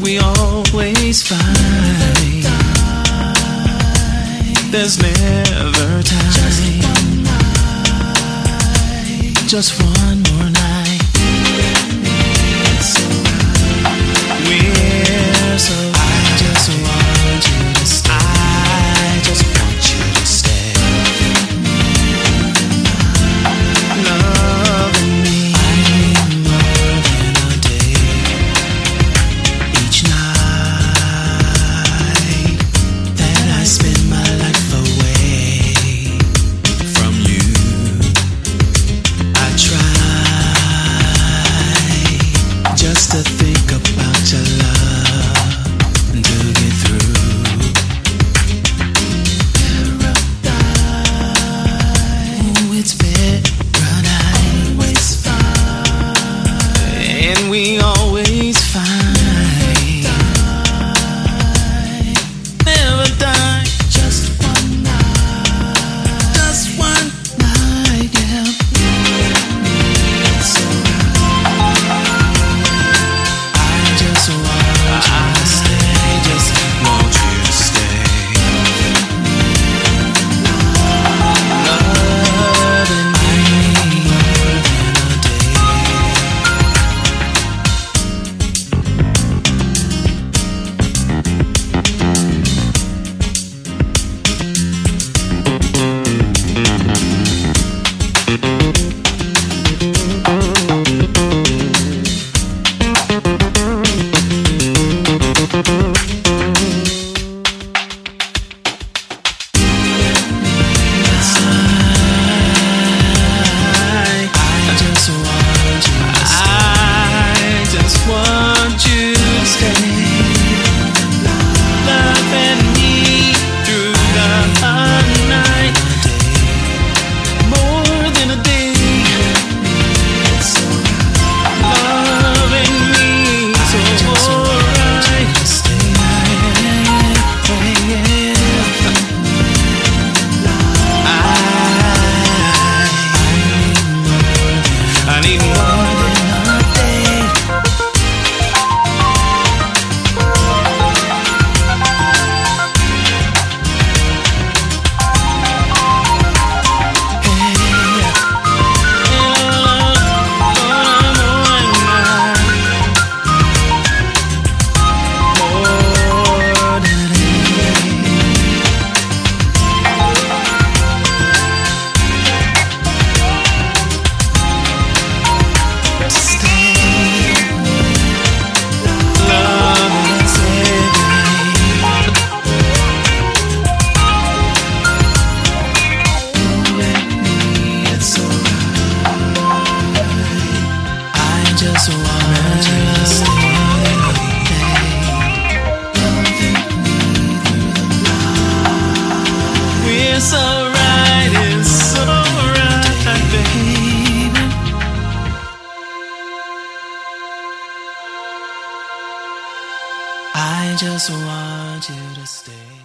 we always find there's never time. Just one more night. We're so I just want you to stay. I just want you to stay. Loving me, I need more than a day. Each night that I spend my life away from you, I try just to think about your love and to get through. Oh, it's paradise, and we always find never die. Just one night, just one night, yeah. It's alright. I just want you to stay. Just want you to stay. Loving me more than a just want you to stay. We're so right, it's so right, baby. I just want you to stay.